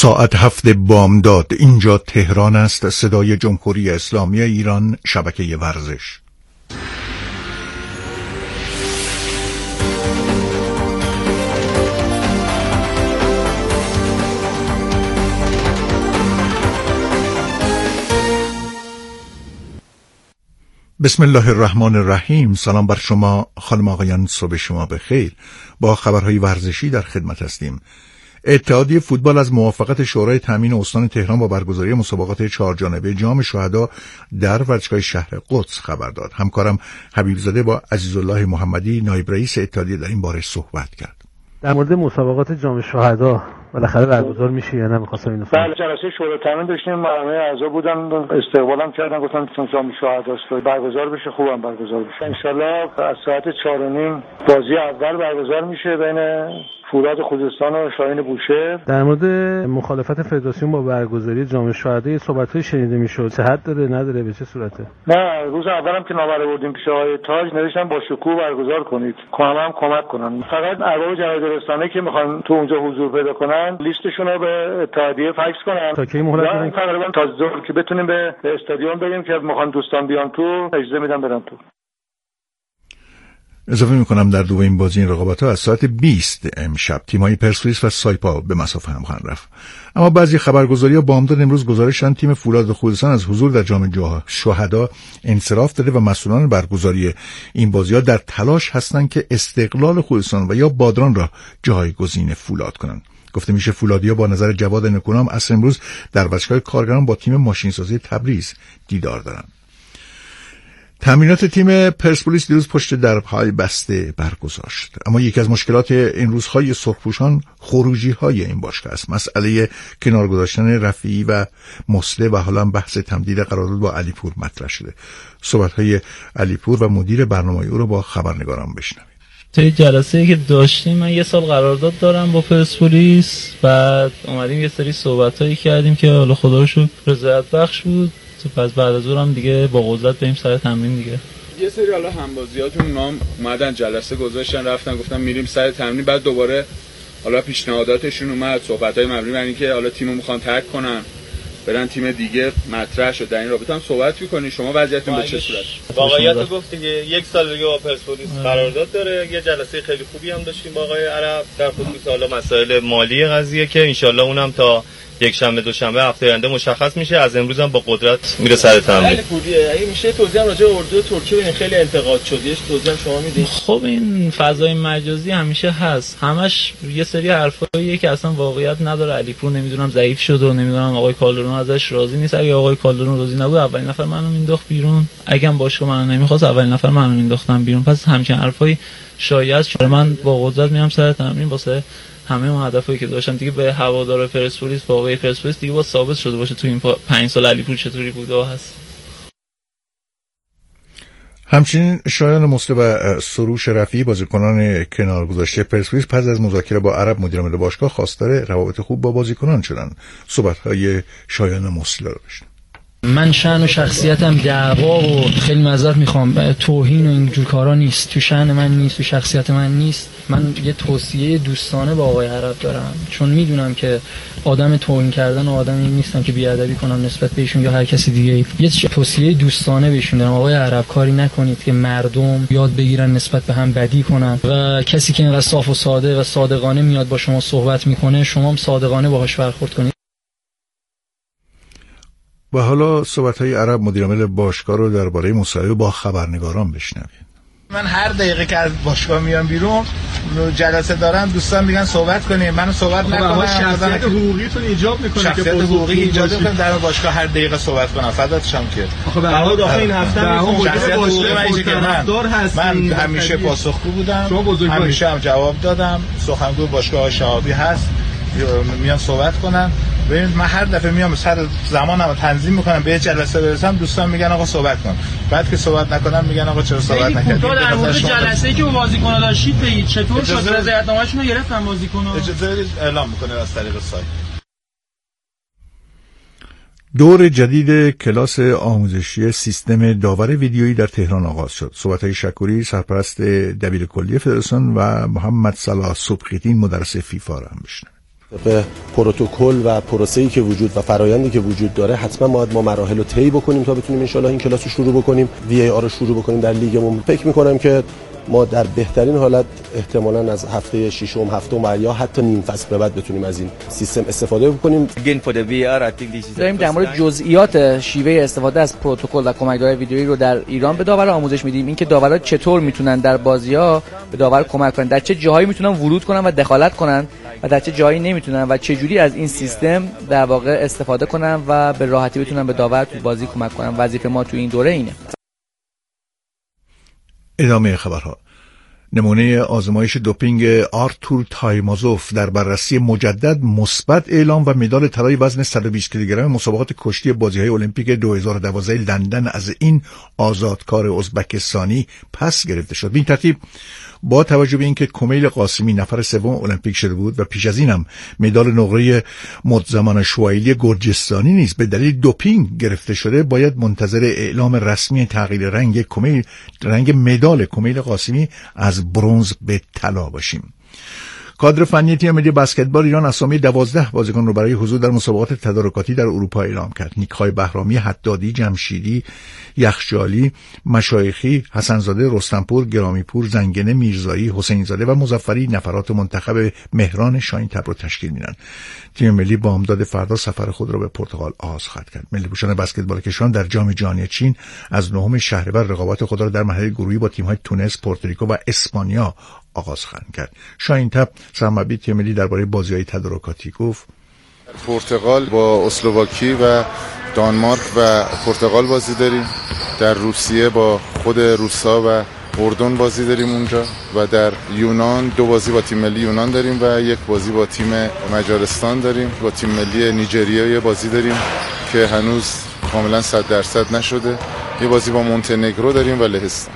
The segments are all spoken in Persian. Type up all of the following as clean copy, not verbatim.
ساعت 7 بامداد. اینجا تهران است. صدای جمهوری اسلامی ایران، شبکه ورزش. بسم الله الرحمن الرحیم. سلام بر شما خانم آقایان، صبح شما بخیر. با خبرهای ورزشی در خدمت هستیم. اتحادیه فوتبال از موافقت شورای تامین استان تهران با برگزاری مسابقات 4 جانبه جام شهدا در ورزشگاه شهر قدس خبر داد. همکارم حبیب زاده با عزیزالله محمدی، نایب رئیس اتحادیه، در این باره صحبت کرد. در مورد مسابقات جام شهدا بالاخره برگزار میشه یا نه می‌خواستم اینو بله، جلسه شورای تامین داشتیم، همه اعضا بودن، استقبالم کردن، گفتن جام شهدا است برگزار بشه، خوبم برگزار بشه. ان شاءالله از ساعت 4:30 بازی اول برگزار میشه بین فولاد خوزستان و شاهین بوشهر. در مورد مخالفت فدراسیون با برگزاری جام شهدا صحبت‌های شنیده میشد، صحت داره نداره، به چه صورته؟ نه، روز اولم که نامه بردیم پیش آقای تاج نوشتن با شکوه برگزار کنید، هم کمک کنن. فقط ارباب جراید رسانه که میخوان تو اونجا حضور پیدا کنن لیستشون رو به اتحادیه فکس کنن تا کی مهلت دارن؟ تقریبا تا ظهر که بتونیم به استادیوم بریم که میخوان دوستان بیان تو، اجازه میدن برن تو. اضافه میکنم در دومین بازی این رقابت‌ها از ساعت 20 امشب تیم‌های پرسپولیس و سایپا به مسافه هم خواهند رفت. اما بعضی خبرگزاری‌ها بامداد امروز گزارش‌دادند تیم فولاد خوزستان از حضور در جام شهدا انصراف داده و مسئولان برگزاری این بازی‌ها در تلاش هستند که استقلال خوزستان و یا بادران را جایگزین فولاد کنند. گفته میشه فولادی‌ها با نظر جواد نکونام عصر امروز در ورزشگاه کارگران با تیم ماشینسازی تبریز دیدار دارند. تمرینات تیم پرسپولیس دیروز پشت درهای بسته برگزار شد، اما یکی از مشکلات این روزهای سرخپوشان خروجی‌های این باشگاه است. مسئله کنار گذاشتن رفیعی و مسله و حالا بحث تمدید قرارداد با علیپور مطرح شده. صحبت‌های علیپور و مدیر برنامه او رو با خبرنگاران بشنوید. توی جلسه‌ای که داشتیم من یه سال قرارداد دارم با پرسپولیس، بعد اومدیم یه سری صحبتایی کردیم که حالا خدا رو شکر رضایت بخش بود. پس بعد از اونم دیگه با قدرت بریم سر تمرین دیگه. یه سری حالا همبازیاتون نام اومدن جلسه گذاشتن رفتن گفتن میریم سر تمرین، بعد دوباره حالا پیشنهاداتشون اومد، صحبتای مبنی بر اینکه حالا تیمو میخوان ترک کنن برن تیم دیگه مطرح شد. در این رابطه هم صحبت می‌کنین شما وضعیتتون به چه صورت؟ واقعیت گفت دیگه یک سال دیگه با پرسپولیس قرارداد داره. یه جلسه خیلی خوبی هم داشتیم با آقای عرب در خصوص حالا مسائل مالی قضیه که ان شاءالله اونم تا یک شنبه دوشنبه هفته آینده مشخص میشه. از امروز هم با قدرت میره سر تمرین. خیلی خوبیه. اگه میشه توضیح هم راجع به اردو ترکیه ببین، خیلی انتقاد شد. یه توضیح شما میدین؟ خب این فضای مجازی همیشه هست، همش یه سری حرفاییه که اصلا واقعیت نداره. علیپور نمیدونم ضعیف شد و نمیدونم آقای کالدرون ازش راضی نیست. اگه آقای کالدرون راضی نبود اولین نفر منو مینداخت بیرون. اگه هم باشگاه منو نمیخواست اولین نفر منو مینداختم بیرون. پس همچین حرفایی شایعه شد. من با قدرت میام سر تمرین واسه همه اون هدفایی که داشتم دیگه. به هوادار پرسپولیس واقعی پرسپولیس دیگه با ثابت شده باشه تو این 5 سال علیپور چطوری بوده و هست. همچنین شایان مسله و سروش رفیعی بازیکنان کنارگذاشته پرسپولیس پس از مذاکره با عرب مدیر عامل باشگاه خواستار روابط خوب با بازیکنان شدند. صحبت‌های شایان مسله رو بشنوید. من شأن و شخصیتم دعوا و خیلی معذرت میخوام توهین و اینجور کارا نیست، تو شأن من نیست، تو شخصیت من نیست. من یه توصیه دوستانه با آقای عرب دارم، چون میدونم که آدم توهین کردن و آدمی نیستم که بیادبی کنم نسبت بهشون یا هر کسی دیگه. یه توصیه دوستانه بهشون دارم، آقای عرب کاری نکنید که مردم یاد بگیرن نسبت به هم بدی کنن و کسی که اینقدر صاف و ساده و صادقانه میاد با شما صحبت میکنه شما هم صادقانه باهاش برخورد کنید. و حالا صحبت‌های عرب مدیر عامل باشگاه رو درباره مصاحبه با خبرنگاران بشنوید. من هر دقیقه که از باشگاه میام بیرون جلسه دارم، دوستان میگن صحبت کنیم، منو صحبت نکنم. شخصیت حقوقیتون ایجاب میکنه شخصیت حقوقی ایجاد میکنه در باشگاه هر دقیقه صحبت کنم. فدات شم که آخه به هر حال این هفته شخصیت حقوقی من همیشه پاسخگو بودم، همیشه هم جواب دادم. سخنگوی باشگاه شهابی هست، میان صحبت کنن. ببینید من هر دفعه میام سر زمانم تنظیم میکنم، به جلسه برسم دوستان میگن آقا صحبت کن، بعد که صحبت نکنم میگن آقا چرا صحبت نکردید. در مورد جلسه‌ای که با بازیکن‌ها داشتید بگید چطور شد؟ رضایت‌نامه‌شون رو گرفتن بازیکن‌ها؟ اجازه بدید اعلام میکنه از طریق سایت. دور جدید کلاس آموزشی سیستم داور ویدیویی در تهران آغاز شد. صحبت‌های شکوری سرپرست دبیر کلی فدراسیون و محمد صلاح صبحی‌دین مدرس فیفا را هم بشنوید. به پروتکل و پروسه‌ای که وجود و فرآیندی که وجود داره حتما ما مراحل رو طی بکنیم تا بتونیم ان شاءالله این کلاس رو شروع بکنیم، وی ای آر رو شروع بکنیم در لیگمون. فکر می‌کنم که ما در بهترین حالت احتمالاً از هفته ششم، هفتم و یا حتی نیم فصل به بعد بتونیم از این سیستم استفاده بکنیم. داریم در مورد جزئیات شیوه استفاده از پروتکل و کمک‌دارای ویدیویی رو در ایران به داورا آموزش میدیم، اینکه داورا چطور میتونن در بازی‌ها به داور کمک کنن، در چه جاهایی میتونن ورود کنن و دخالت کنن و در چه جایی نمیتونن و چه جوری از این سیستم در واقع استفاده کنن و به راحتی بتونن به داور تو بازی کمک کنن. وظیفه ما تو این دوره اینه. ادامه خبرها. نمونه آزمایش دوپینگ آرتور تایمازوف در بررسی مجدد مثبت اعلام و مدال طلای وزن 120 کیلوگرم مسابقات کشتی بازی‌های المپیک 2012 لندن از این آزادکار ازبکستانی پس گرفته شد. به این ترتیب با توجه به اینکه کمیل قاسمی نفر سوم المپیک شده بود و پیش از اینم مدال نقره مدزمان شوایلی گرجستانی نیز به دلیل دوپینگ گرفته شده، باید منتظر اعلام رسمی تغییر رنگ مدال کمیل قاسمی از برنز به طلا باشیم. کادر فنی تیم ملی بسکتبال ایران اسامی 12 بازیکن رو برای حضور در مسابقات تدارکاتی در اروپا اعلام کرد. نیک‌های بهرامی، حدادی، جمشیدی، یخجالی، مشایخی، حسنزاده، رستمپور، گرامیپور، زنگنه، میرزایی، حسینزاده و مظفری نفرات منتخب مهران شاهین تبر رو تشکیل میدن. تیم ملی بامداد فردا سفر خود را به پرتغال آغاز خواهد کرد. ملی پوشان بسکتبال کشوران در جام جهانی چین از 9 شهریور رقابت خود را در مرحله گروهی با تیم‌های تونس، پورتوریکو و اسپانیا آغاز خواهند کرد. شاهین تب سرمربی تیم ملی درباره بازی‌های تدارکاتی گفت: پرتغال با اسلواکی و دانمارک و پرتغال بازی داریم، در روسیه با خود روسا و اردن بازی داریم اونجا، و در یونان 2 بازی با تیم ملی یونان داریم و 1 بازی با تیم مجارستان داریم. با تیم ملی نیجریه یه بازی داریم که هنوز کاملا 100% نشده. یه بازی با مونتنگرو داریم و لهستان.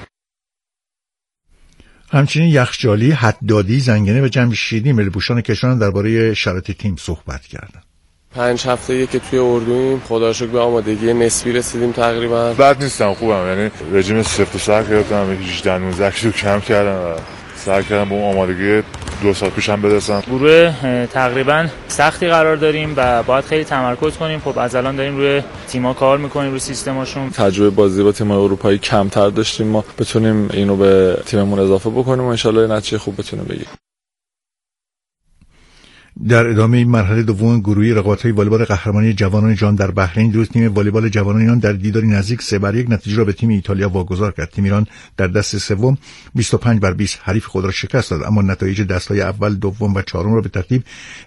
همچنین یخجالی، حدادی، زنگنه و جمشیدی ملی پوشان کشوران درباره شرایط تیم صحبت کردند. 5 هفته‌ای که توی اردویم، خدا شکر به آمادگی نسبی رسیدیم تقریبا. بد نیستم، خوبم، یعنی رژیم سفت سر کردم، 18-19 کیلو کم کردم و سعی کردم به اون آمادگی 2 سال پیشم برسم. گروه تقریبا سختی قرار داریم و باید خیلی تمرکز کنیم. خب از الان داریم روی تیم‌ها کار می‌کنیم، روی سیستماشون. تجربه بازی با تیم‌های اروپایی کمتر داشتیم، ما بتونیم اینو به تیممون اضافه بکنیم و ان شاءالله نتیجه خوب بتونه بگیریم. در ادامه این مرحله دوم گروهی رقابت‌های والیبال قهرمانی جوانان جهان در بحرین، دیروز تیم والیبال جوانان ایران در دیداری نزدیک 3-1 نتیجه را به تیم ایتالیا واگذار کرد. تیم ایران در دست سوم 25-20 حریف خود را شکست داد، اما نتایج دست‌های اول، دوم و چهارم را به ترتیب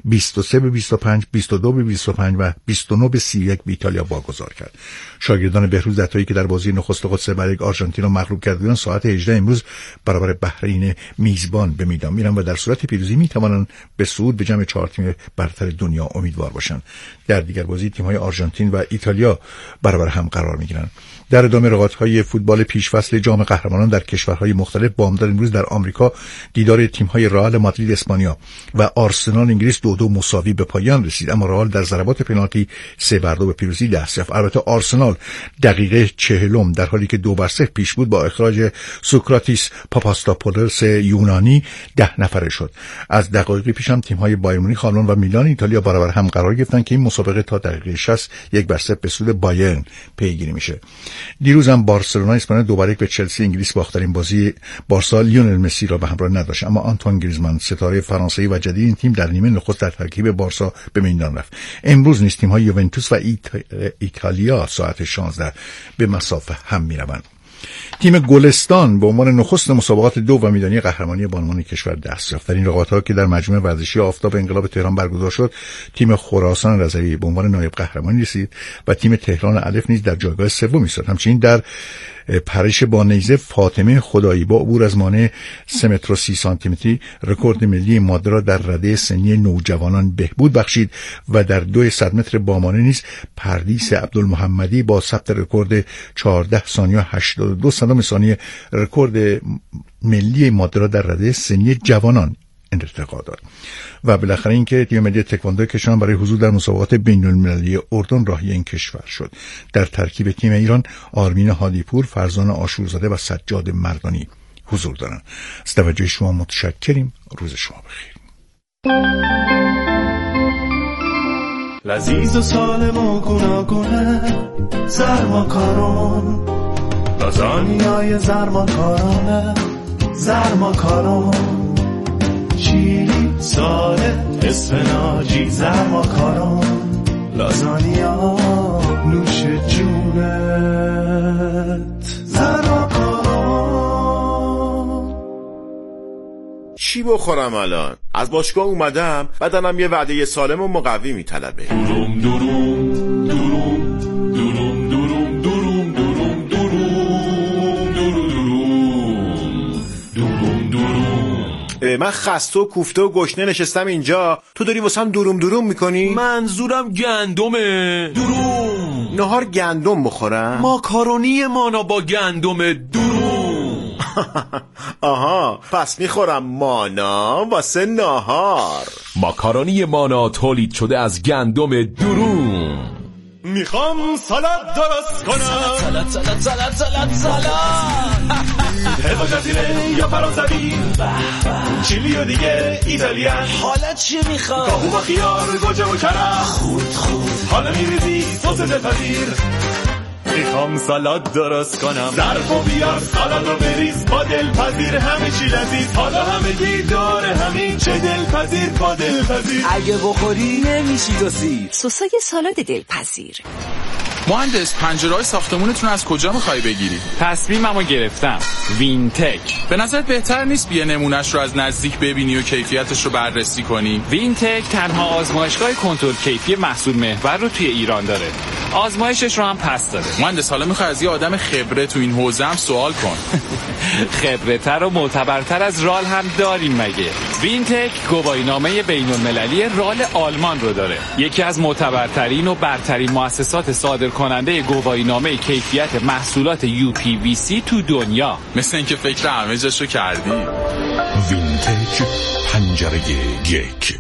23-25، 22-25 و 29-31 به ایتالیا واگذار کرد. شاگردان بهروز عطایی که در بازی نخست خود 3-1 آرژانتین را مغلوب کردند، ساعت 18 امروز برابر بحرین میزبان به میدان میرن و در صورت پیروزی میتوانند به صعود به جام 4 تیم برتر دنیا امیدوار باشند. در دیگر بازی تیم‌های آرژانتین و ایتالیا برابر هم قرار می‌گیرند. در ادامه رقابت‌های فوتبال پیشفصل جام قهرمانان در کشورهای مختلف، بامداد امروز در آمریکا دیدار تیم‌های رئال مادرید اسپانیا و آرسنال انگلیس 2-2 مساوی به پایان رسید، اما رئال در ضربات پنالتی 3-2 به پیروزی دست یافت. البته آرسنال دقیقه 40 در حالی که 2-0 پیش بود با اخراج سوکراتیس پاپاستاپولوس یونانی 10 نفره شد. از دقایقی پیش هم تیم‌های بایر مونیخ و میلان ایتالیا برابر هم قرار گرفتن که این مسابقه تا دقیقه 60 1-0 به سود بایرن پیگیری میشه. دیروز هم بارسلونا اسپانیا 2-1 به چلسی انگلیس باخت. در این بازی بارسا لیونل مسی را به همراه نداشت، اما آنتوان گریزمان ستاره فرانسوی و جدید این تیم در نیمه نخست در ترکیب بارسا به میدان رفت. امروز نیز تیم‌های یوونتوس و ایتالیا ساعت 16 به مسافه هم میروند. تیم گلستان به عنوان نخست مسابقات 2 و میدانی قهرمانی بانوان کشور دست یافت. در این رقابت‌ها که در مجمع ورزشی آفتاب انقلاب تهران برگزار شد، تیم خراسان رضوی به عنوان نایب قهرمان رسید و تیم تهران الف نیز در جایگاه سوم ایستاد. همچنین در پرش با نیزه فاطمه خدایی با عبور از مانع 3 متر و 30 سانتی متری رکورد ملی ماده را در رده سنی نوجوانان بهبود بخشید و در 200 متر با مانع نیز پردیس عبدالمحمدی با ثبت رکورد 14 ثانیه و 82 ثانیه رکورد ملی ماده را در رده سنی جوانان ارتقا داد. و بالاخره اینکه تیم ملی تکواندو کشوران برای حضور در مسابقات بین‌المللی اردن راهی این کشور شد. در ترکیب تیم ایران آرمین هادیپور، فرزان آشورزاده و سجاد مردانی حضور دارند. از توجه شما متشکریم. روز شما بخیر. لذیذ و سالم و گوناگونه زرماکارون، لازانیای زرماکارانه زرماکارون، چیلی ساله اسفناجی زرماکارون، لازانیا نوش جونت زرماکارون. چی بخورم الان؟ از باشگاه اومدم، بدنم یه وعده سالم و مقوی میطلبه. دوروم دوروم دوروم دوروم دوروم دوروم دوروم دوروم دوروم. من خسته و کوفته و گشنه نشستم اینجا، تو داری واسم دوروم دوروم میکنی؟ منظورم گندمه. دوروم. نهار گندم بخورم؟ ماکارونی مانا با گندم دوروم. آها، پس میخورم مانا واسه نهار. ماکارونی مانا تولید شده از گندم دوروم. میخوام سالاد درست کنم. سالاد هزا جزیره یا فرانسوی، چیلی و دیگه ایتالیان. حالا چی میخوام؟ کاهو با خیار، گوجه و کرم. خود حالا میریزی سس دلپذیر. میخوام سالاد درست کنم. ظرف و بیار سالاد رو بریز با دلپذیر، همه چی لذیذ، حالا همه گیر داره همین، چه دلپذیر با دلپذیر. اگه بخوری نمیشی تو سیر. سسای سالاد دلپذیر. مهندس، پنجره‌های ساختمونتون از کجا می‌خوای بگیری؟ تصمیممو گرفتم. وینتک. به نظرت بهتر نیست بیا نمونهش رو از نزدیک ببینی و کیفیتش رو بررسی کنی؟ وینتک تنها آزمایشگاه کنترل کیفی محصول محور رو توی ایران داره. آزمایشش رو هم پس داده. مهندس، حالا می‌خوای از یه آدم خبره تو این حوزه هم سوال کن. خبره‌تر و معتبرتر از رال هم داریم مگه؟ وینتک گواهینامه بین‌المللی رال آلمان رو داره. یکی از معتبرترین و برترین مؤسسات صادرکننده گواهینامه کیفیت محصولات UPVC تو دنیا. مثل اینکه فکر همه جاشو کردی. وینتک، پنجره یک.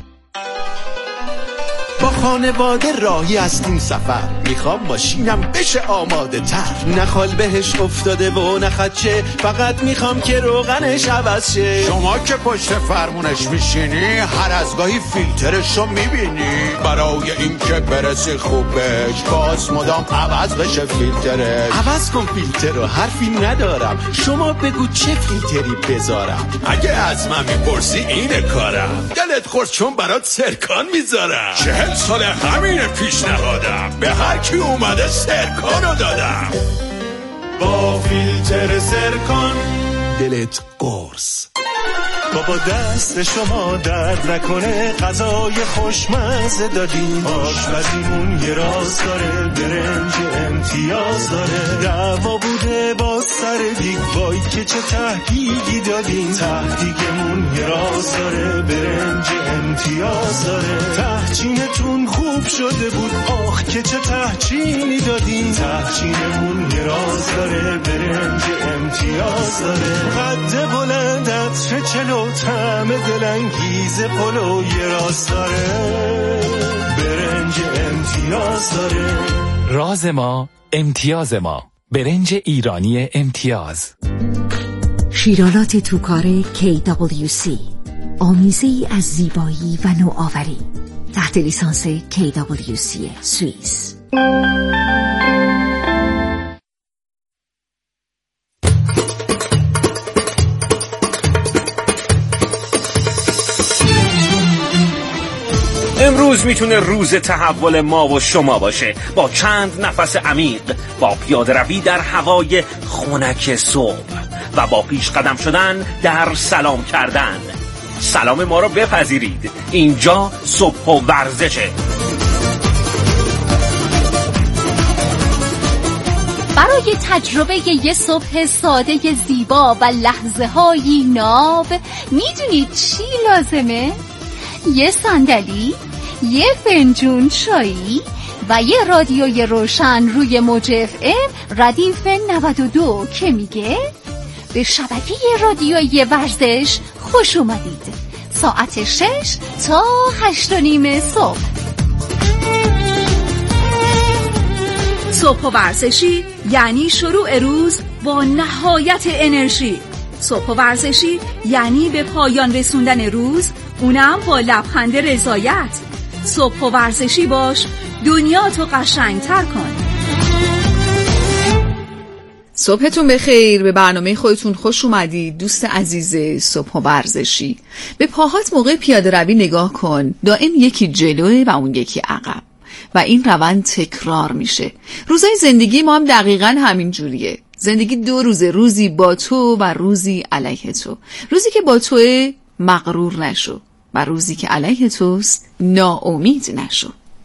با خانواده راهی هستیم سفر، میخوام ماشینم بشه آماده تر، نخال بهش افتاده و نخدشه، فقط میخوام که روغنش عوض شه. شما که پشت فرمونش میشینی هر از گاهی فیلترشو میبینی، برای این که برسی خوب بهش باز مدام عوض بشه فیلترش. عوض کن فیلتر رو، حرفی ندارم، شما بگو چه فیلتری بذارم. اگه از من میپرسی اینه کارم، دلت خورد چون برات سرکان میذارم. 40 سال همین پیشنهادم، به هر کی اومده سرکانو دادم. با فیلتر سرکان دلت قرص. بابا دست شما درد نکنه، غذای خوشمزه دادیم، آشپزیمون یه راز داره، برنج امتیاز داره، دعوا بوده با سر دیگ، وای که چه تهدیدی دادیم، تهدیگمون یه راز داره، برنج امتیاز داره، تهچینتون خوب شده بود، آخ که چه تهچینی دادیم، تهچینمون یه راز داره، برنج امتیاز داره، قد بلند عطر چلو، طعم دلانگیز پلو یه راز داره، برنج امتیاز داره. راز ما امتیاز ما، برنج ایرانی امتیاز. شیرالات توکار KWC، آمیزه‌ای از زیبایی و نوآوری، تحت لیسانس KWC سوئیس. امروز میتونه روز تحول ما و شما باشه، با چند نفس عمیق، با پیاده روی در هوای خنک صبح و با پیش قدم شدن در سلام کردن. سلام ما رو بپذیرید، اینجا صبح و ورزشه. برای تجربه یه صبح ساده زیبا و لحظه هایی ناب، میدونید چی لازمه؟ یه صندلی، یه فنجون چایی و یه رادیوی روشن روی موج FM ردیف 92 که میگه به شبکه رادیویی ورزش خوش اومدید. ساعت 6 تا 8:30 صبح. صبح ورزشی یعنی شروع روز با نهایت انرژی. صبح ورزشی یعنی به پایان رسوندن روز، اونم با لبخند رضایت. صبح و ورزشی باش، دنیاتو قشنگتر کن. صبحتون بخیر، به برنامه خودتون خوش اومدید دوست عزیز صبح و ورزشی. به پاهات موقع پیاده روی نگاه کن، دائم یکی جلوه و اون یکی عقب و این روند تکرار میشه. روزای زندگی ما هم دقیقاً همین جوریه. زندگی 2 روزه، روزی با تو و روزی علیه تو. روزی که با توه مغرور نشو و روزی که علیه توست ناامید نشو.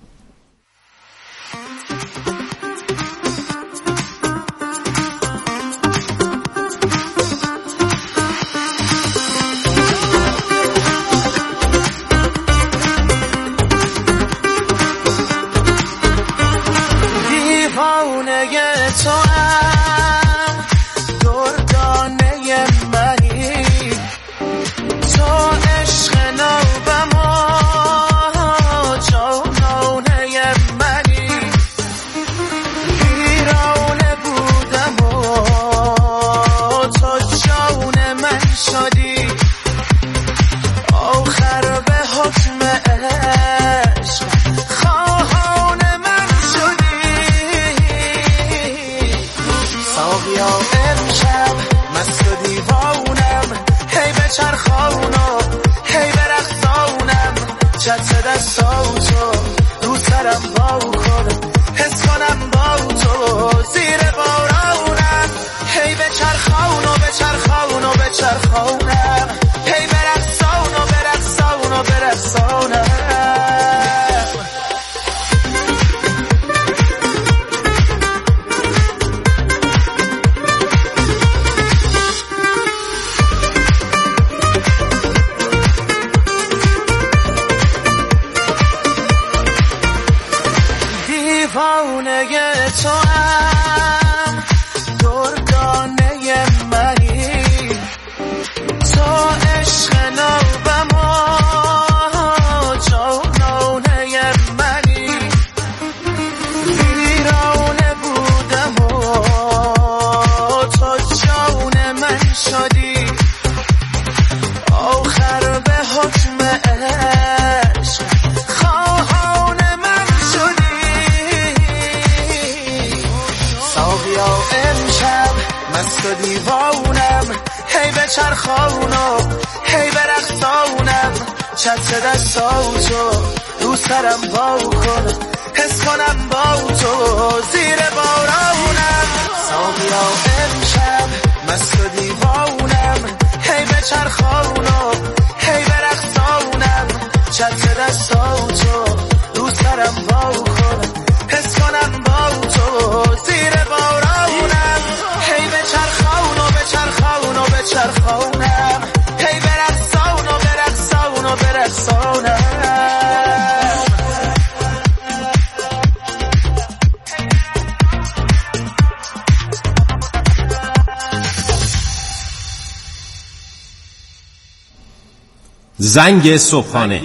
زنگ صبحانه.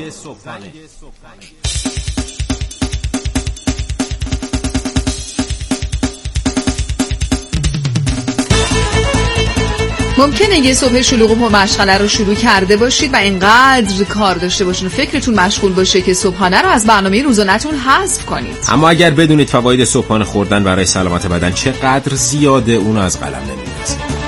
ممکنه یه صبح شلوغ و پرمشغله رو شروع کرده باشید و اینقدر کار داشته باشین و فکرتون مشغول باشه که صبحانه رو از برنامه روزانه‌تون حذف کنید. اما اگر بدونید فواید صبحانه خوردن برای سلامت بدن چقدر زیاده، اونو از قلم نمی‌اندازید.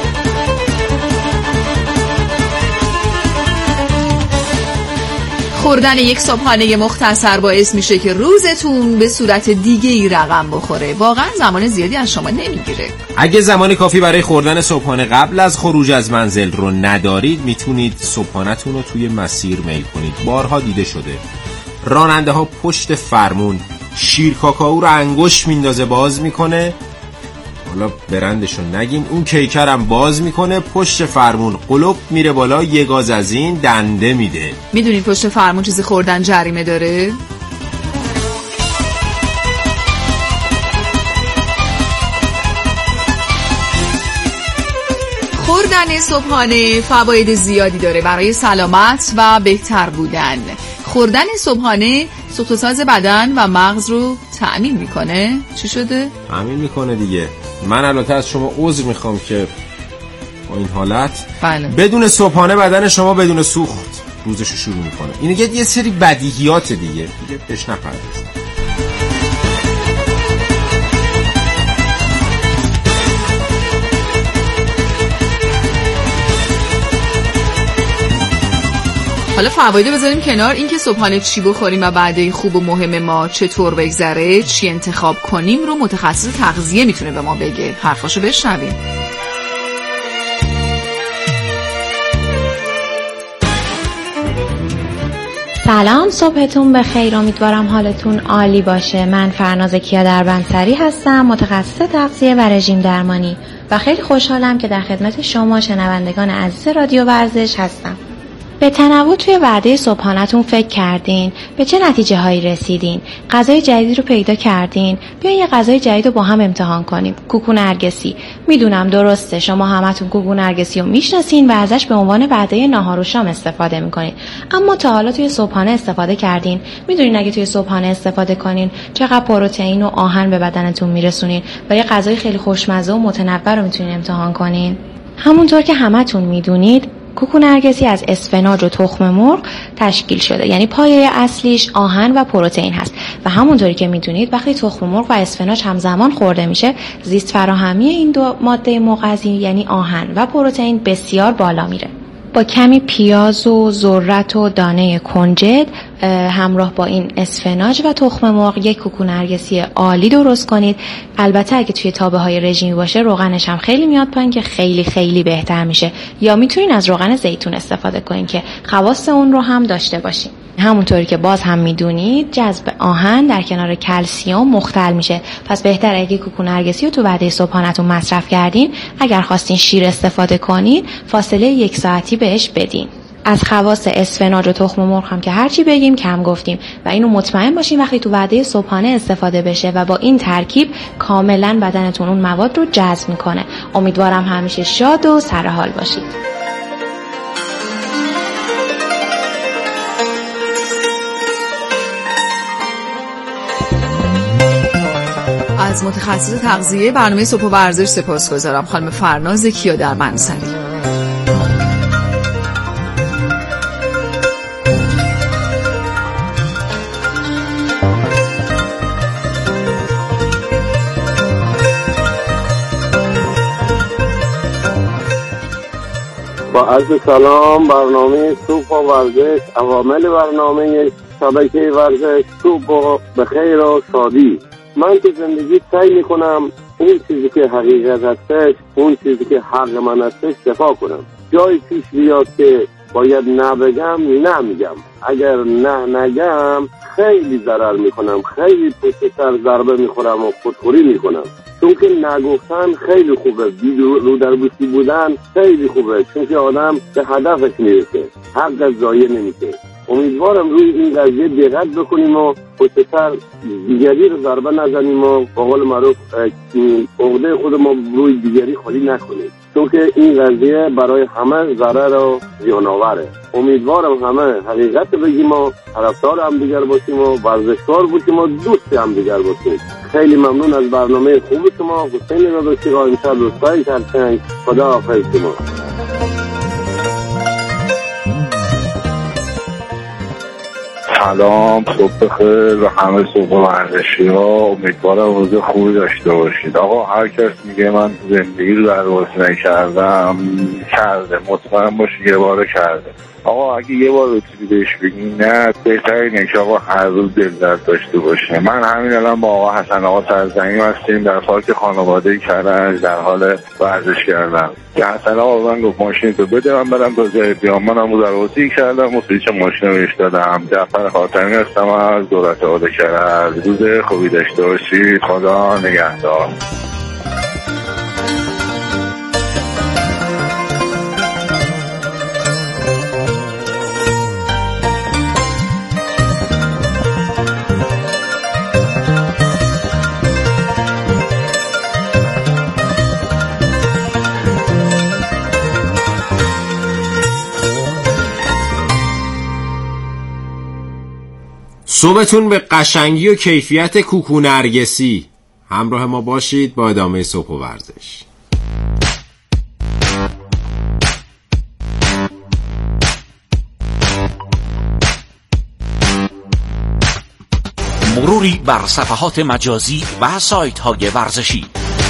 خوردن یک صبحانه مختصر باعث میشه که روزتون به صورت دیگه‌ای رقم بخوره. واقعا زمان زیادی از شما نمیگیره. اگه زمان کافی برای خوردن صبحانه قبل از خروج از منزل رو ندارید، میتونید صبحانه‌تون رو توی مسیر میل کنید. بارها دیده شده راننده ها پشت فرمون شیر کاکائو رو انگشت میندازه باز میکنه، حالا برندشو نگیم، اون کیکرم باز میکنه، پشت فرمون قلوب میره بالا، یه گاز از این دنده میده. میدونین پشت فرمون چیزی خوردن جریمه داره؟ خوردن صبحانه فواید زیادی داره برای سلامت و بهتر بودن. خوردن صبحانه سوخت و ساز بدن و مغز رو تأمین میکنه. چی شده؟ تأمین میکنه دیگه. من البته از شما عذر میخوام که با این حالت بله. بدون صبحانه بدن شما بدون سوخت روزشو شروع میکنه. این یه سری بدیهیات دیگه بهش نپردازیم. حالا فوایدو بذاریم کنار، این که صبحانه چی بخوریم و بعده خوب و مهم ما چطور بگذره، چی انتخاب کنیم رو متخصص تغذیه میتونه به ما بگه. حرفاشو بشنویم. سلام، صبحتون بخیر، امیدوارم حالتون عالی باشه. من فرناز کیا دربندسری هستم، متخصص تغذیه و رژیم درمانی و خیلی خوشحالم که در خدمت شما شنوندگان عزیز رادیو ورزش هستم. به تنوع توی وعده صبحانه‌تون فکر کردین؟ به چه نتیجه هایی رسیدین؟ غذای جدید رو پیدا کردین؟ بیاین یه غذای جدید رو با هم امتحان کنیم. کوکو نرگسی. میدونم درسته شما همتون کوکو نرگسی رو میشناسین و ازش به عنوان وعده ناهار و شام استفاده میکنین. اما تا حالا توی صبحانه استفاده کردین؟ میدونین اگه توی صبحانه استفاده کنین چقدر پروتئین و آهن به بدنتون میرسونین و یه غذای خیلی خوشمزه و متنوع رو میتونین امتحان کنین؟ همونطور که همتون میدونید کوکو نرگسی از اسفناج و تخم مرغ تشکیل شده، یعنی پایه اصلیش آهن و پروتئین هست و همونطوری که میدونید وقتی تخم مرغ و اسفناج همزمان خورده میشه زیست فراهمی این دو ماده مغذی یعنی آهن و پروتئین بسیار بالا میره. با کمی پیاز و ذرت و دانه کنجد همراه با این اسفناج و تخم مرغ یک کوکو نرگسی عالی درست کنید. البته اگه توی تابه های رژیمی باشه روغنش هم خیلی میاد پایین که خیلی خیلی بهتر میشه، یا میتونین از روغن زیتون استفاده کنین که خواص اون رو هم داشته باشین. همونطوری که باز هم میدونید جذب آهن در کنار کلسیم مختل میشه، پس بهتره اگه کوکو نرگسی رو تو وعده صبحانه‌تون مصرف کردین اگر خواستین شیر استفاده کنین فاصله 1 ساعتی بهش بدین. از خواص اسفناج و تخم مرغ هم که هرچی بگیم کم گفتیم و اینو مطمئن باشین وقتی تو وعده صبحانه استفاده بشه و با این ترکیب کاملا بدنتون اون مواد رو جذب میکنه. امیدوارم همیشه شاد و سرحال باشید. از متخصص تغذیه برنامه صبح و ورزش سپاسگزارم، خانم فرناز کیا دربندسری. با عرض سلام، برنامه صبح و ورزش، عوامل برنامه شبکه ورزش، صبح و بخیر و شادی. من تو زندگی سعی میکنم اون چیزی که حقیقت هستش، اون چیزی که حق من هستش دفاع کنم. جای پیش بیاد که باید نه بگم نه میگم. اگر نه نگم خیلی ضرر میکنم، خیلی پشت سر ضربه میخورم و خودخوری میکنم. چون که نگفتن خیلی خوبه، رو در بوسی بودن خیلی خوبه، چون که آدم به هدفش میرسه، حق ضایع نمیشه. امیدوارم روی این قضیه دقت بکنیم و پشت سر دیگری رو ضربه نزنیم و با قول معروف عقده خود ما روی دیگری خالی نکنیم، چون که این قضیه برای همه ضرر و زیان آوره. امیدوارم همه حقیقت بگیم و طرفدار هم دیگر باشیم و ورزشکار باشیم و دوست هم دیگر باشیم. خیلی ممنون از برنامه خوب شما. حسین نداشتی قائم‌تر دوستایی کرد. خدا حافظ شما. سلام، صبح بخیر و همه صبح ورزشی ها. امیدوارم روز خوبی داشته باشید. آقا هر کس میگه من زندگی رو در واقع نکردم، کرده، مطمئن باشی یه بار کرده. آقا اگه یه بار بتونی بهش بگی نه، بهتر اینه که آقا هر روز دل درد داشته باشه. من همین الان با آقا حسن آقا سرزنی هستیم در پارک خانواده‌ای کرج در حال ورزش کردن. که حسن آقا من گفت ماشین تو بده من برم تا جای بیام. منم رو در وسیع کردم و سویچ ماشین رو بهش دادم. جعفر خاتمی هستم از دولت آباد کرج. روز خوبی داشته باشید. خدا نگهدار. صبحتون به قشنگی و کیفیت کوکو نرگسی. همراه ما باشید با ادامه صبح و ورزش. مروری بر صفحات مجازی و سایت های ورزشی.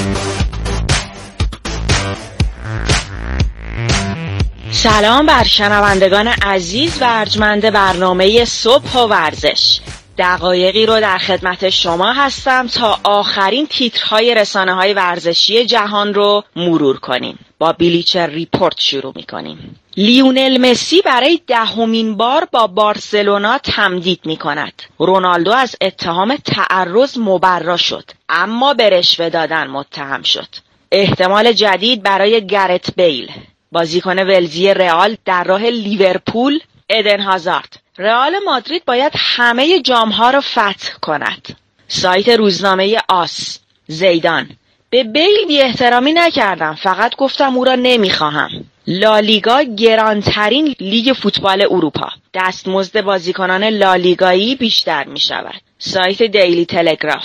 سلام بر شنوندگان عزیز و ارجمند برنامه صبح و ورزش. دقایقی رو در خدمت شما هستم تا آخرین تیترهای رسانه‌های ورزشی جهان رو مرور کنیم. با بلیچر ریپورت شروع می‌کنیم. لیونل مسی برای 10مین بار با بارسلونا تمدید می‌کند. رونالدو از اتهام تعرض مبرا شد، اما به رشوه دادن متهم شد. احتمال جدید برای گرت بیل، بازیکن ولزی رئال در راه لیورپول. ادن هازارد، رئال مادرید باید همه جام‌ها را فتح کند. سایت روزنامه آس، زیدان، به بیل بی احترامی نکردم، فقط گفتم او را نمیخواهم. لالیگا گرانترین لیگ فوتبال اروپا، دستمزد بازیکنان لالیگایی بیشتر می شود. سایت دیلی تلگراف،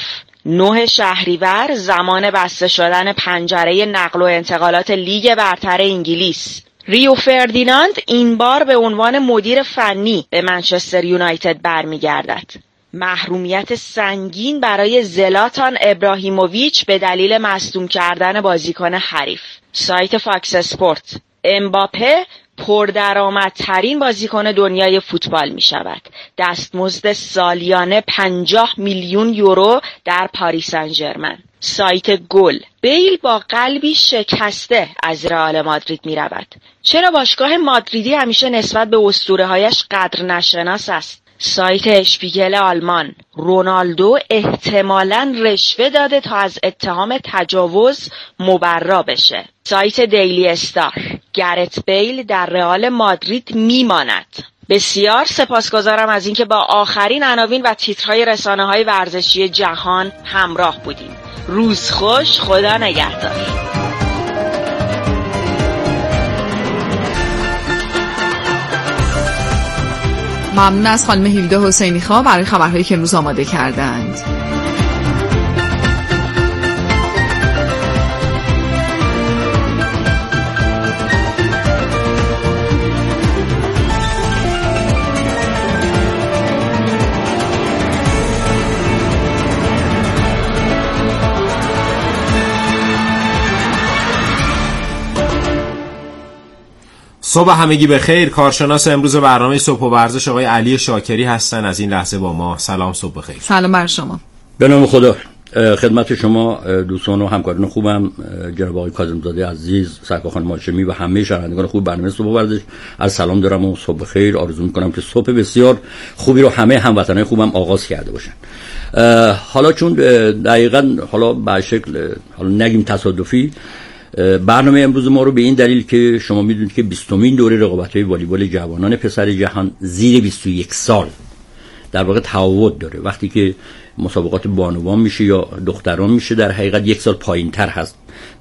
9 شهریور زمان بسته شدن پنجره نقل و انتقالات لیگ برتر انگلیس. ریو فردیناند این بار به عنوان مدیر فنی به منچستر یونایتد برمیگردد. محرومیت سنگین برای زلاتان ابراهیموویچ به دلیل مصدوم کردن بازیکن حریف. سایت فاکس اسپورت، امباپه پردرآمدترین بازیکن دنیای فوتبال می شود. دستمزد سالیانه 50 میلیون یورو در پاریس سن ژرمن. سایت گل، بیل با قلبی شکسته از رئال مادرید می رود. چرا باشگاه مادریدی همیشه نسبت به اسطوره‌هایش قدر نشناس است؟ سایت اشپیگل آلمان، رونالدو احتمالاً رشوه داده تا از اتهام تجاوز مبرا بشه. سایت دیلی استار، گرت بیل در رئال مادرید میماند. بسیار سپاسگزارم از اینکه با آخرین عناوین و تیترهای رسانه‌های ورزشی جهان همراه بودیم. روز خوش، خدا نگهدار. ممنون از خانم هیلدا حسینی خان برای خبرهایی که امروز آماده کردند. صبح همگی بخیر. کارشناس امروز برنامه صبح و ورزش آقای علی شاکری هستن از این لحظه با ما. سلام، صبح بخیر. سلام بر شما. به نام خدا. خدمت شما دوستان و همکاران خوبم، جناب آقای کاظم‌زاده عزیز، سرکار خانم هاشمی و همه شنوندگان خوب برنامه صبح و ورزش از سلام دارم و صبح بخیر آرزو می‌کنم که صبح بسیار خوبی رو همه هموطنان خوبم آغاز کرده باشن. حالا چون دقیقاً حالا به شکل حالا نگیم تصادفی برنامه امروز ما رو به این دلیل که شما میدونید که 20مین دوره رقابت‌های والیبال جوانان پسر جهان زیر 21 سال در واقع تعهد داره. وقتی که مسابقات بانوان میشه یا دختران میشه در حقیقت 1 سال پایین‌تر هست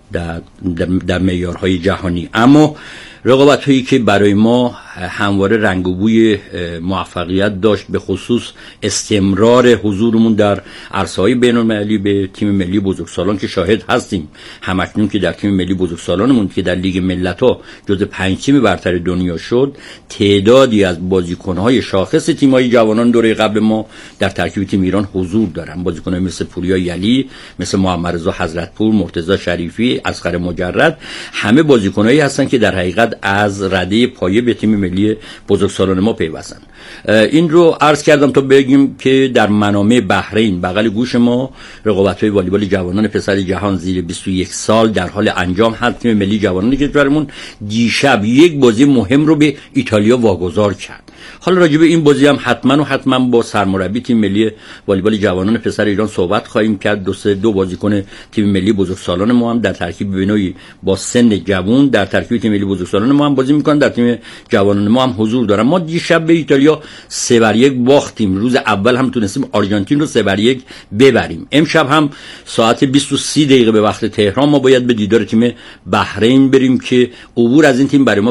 در معیارهای جهانی، اما رقابت هایی که برای ما همواره رنگ و بوی موفقیت داشت، به خصوص استمرار حضورمون در عرصه‌های بین‌المللی به تیم ملی بزرگسالان که شاهد هستیم همکنون که در تیم ملی بزرگسالانمون که در لیگ ملت‌ها جزو 5 تیم برتر دنیا شد، تعدادی از بازیکن‌های شاخص تیم‌های جوانان دوره قبل ما در ترکیب تیم ایران حضور دارن. بازیکن‌های مثل پوریا یلی، مثل محمد رضا حضرتپور، مرتضی شریفی، اصغر مجرد، همه بازیکن‌هایی هستن که در حقیقت از رده پایه به تیم ملی بزرگسالان ما پیوستن. این رو عرض کردم تا بگیم که در منامه بحرین بغل گوش ما رقابت‌های والیبال جوانان پسر جهان زیر 21 سال در حال انجام هست. تیم ملی جوانان کشورمون دیشب یک بازی مهم رو به ایتالیا واگذار کرد. حالا راجع به این بازی هم حتما با سرمربی تیم ملی والیبال جوانان پسر ایران صحبت خواهیم کرد. دو بازیکن تیم ملی بزرگسالان ما هم در ترکیب بنوی با سن جوان در ترکیب تیم ملی بزرگسالان ما هم بازی می‌کنن، در تیم جوانان ما هم حضور دارن. ما دیشب به ایتالیا 3-1 باختیم. روز اول هم تونستیم آرژانتین رو 3-1 ببریم. امشب هم ساعت 20:30 به وقت تهران ما باید به دیدار تیم بحرین بریم که عبور از این تیم برای ما